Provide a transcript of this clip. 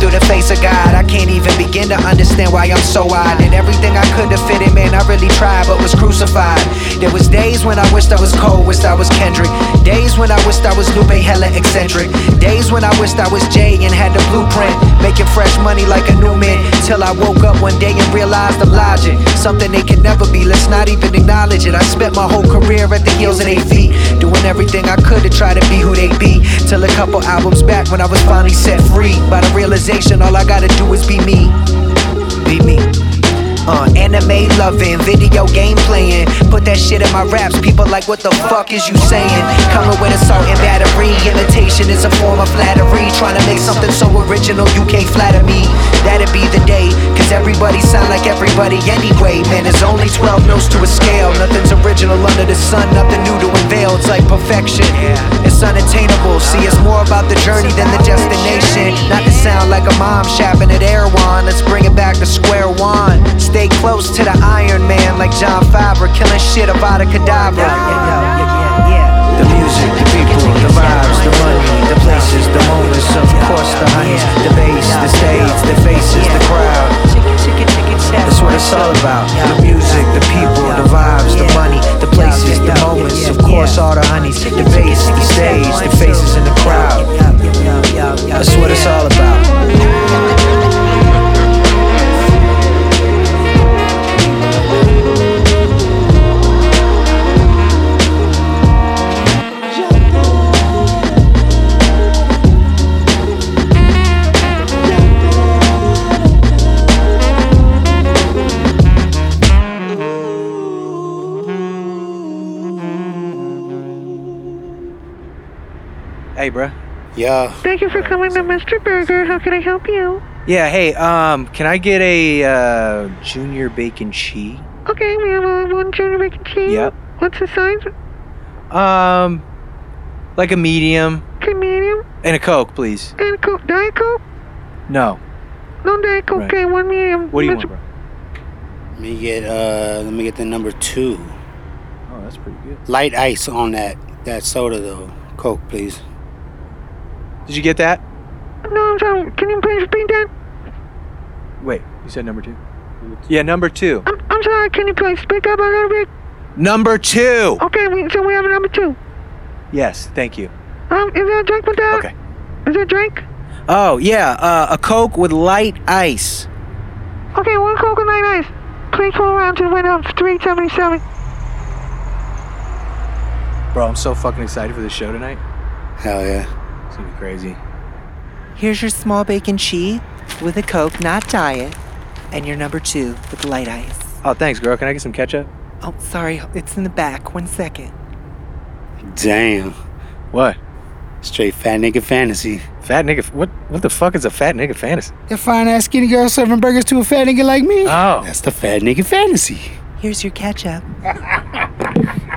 through the face of God. I can't even begin to understand why I'm so odd. Did everything I could to fit in, man, I really tried, but was crucified. There was days when I wished I was Cole, wished I was Kendrick. Days when I wished I was Lupe, hella eccentric. Days when I wished I was Jay and had the blueprint, making fresh money like a new man. Till I woke up one day and realized the logic, something they can never be, let's not even acknowledge it. I spent my whole career at the heels of their feet, doing everything I could to try to be who they be. Till a couple albums back when I was finally set free by the realization all I gotta do is be me. Be me. Anime loving, video game playing. Put that shit in my raps, people like, what the fuck is you saying? Coming with assault and battery, imitation is a form of flattery. Trying to make something so original you can't flatter me. That'd be the day, cause everybody sound like everybody anyway. Man, there's only 12 notes to a scale. Nothing's original under the sun, nothing new to unveil. It's like perfection, it's unattainable. See, it's more about the journey than the destination. Not to sound like a mom shopping at Erewhon, let's bring it back to square one. Stay close to the Iron Man like John Favreau, killing shit about a cadaver. The music, the people, the vibes, the money, the places, the moments, of course the honeys, the bass, the stage, the faces, the crowd. That's what it's all about. The music, the people, the vibes, the money, the places, the moments, of course all the honeys, the bass, the stage, the faces in the crowd. That's what it's all about. Hey, bruh. Yeah. Thank you for coming to Mr. Burger. How can I help you? Yeah, hey, can I get a junior bacon cheese? Okay, we have one junior bacon cheese. Yep. What's the size? Like a medium. Okay, medium. And a Coke, please. And a Coke. Diet Coke? No. No Diet Coke. Right. Okay, one medium. What do you want, bro? Let me get the number 2. Oh, that's pretty good. Light ice on that soda though. Coke, please. Did you get that? No, I'm sorry. Can you please repeat that? Wait, you said number 2? Yeah, number 2. I'm sorry. Can you please speak up a little bit? Number 2! Okay, so we have a number 2. Yes, thank you. Is there a drink with that? Okay. Is there a drink? Oh, yeah, a Coke with light ice. Okay, one Coke and light ice. Please pull around to the window of 377. Bro, I'm so fucking excited for this show tonight. Hell yeah. It's gonna be crazy. Here's your small bacon cheese with a Coke, not diet, and your number 2 with light ice. Oh, thanks, girl. Can I get some ketchup? Oh, sorry, it's in the back. 1 second. Damn. What? Straight fat nigga fantasy. Fat nigga? What the fuck is a fat nigga fantasy? A fine-ass skinny girl serving burgers to a fat nigga like me? Oh. That's the fat nigga fantasy. Here's your ketchup.